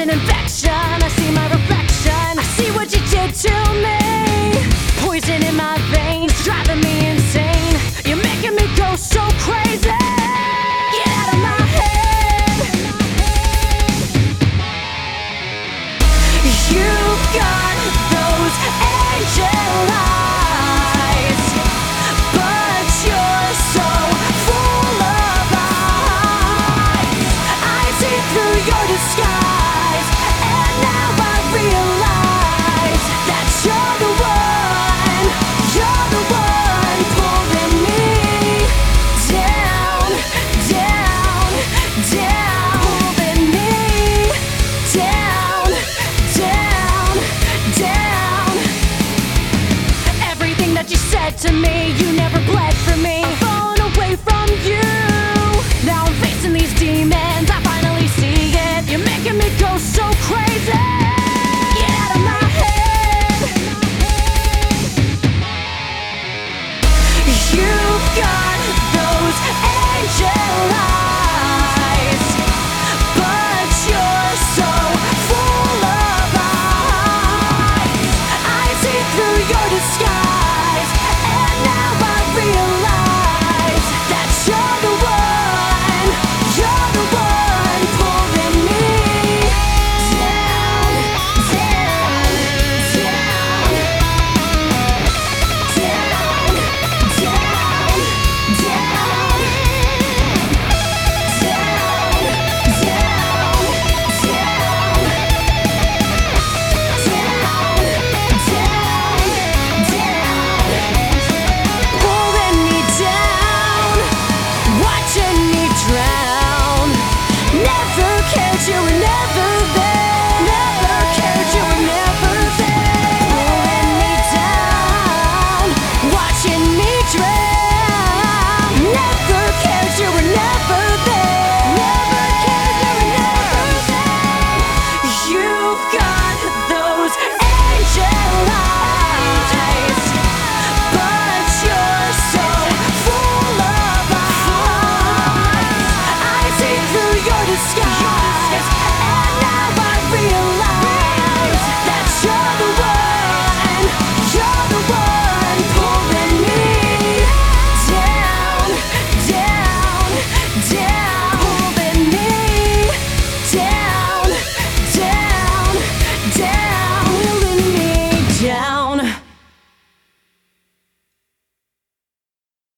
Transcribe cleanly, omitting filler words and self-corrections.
an infection. I see my reflection. I see what you did to me. Poison in my veins, driving me insane. You're making me go so crazy. Get out of my head. You've got those angel eyes, but you're so full of lies. I see through your disguise, and now I realize that you're the one pulling me down, down, down, pulling me down, down, down. Everything that you said to me, you never bled for me.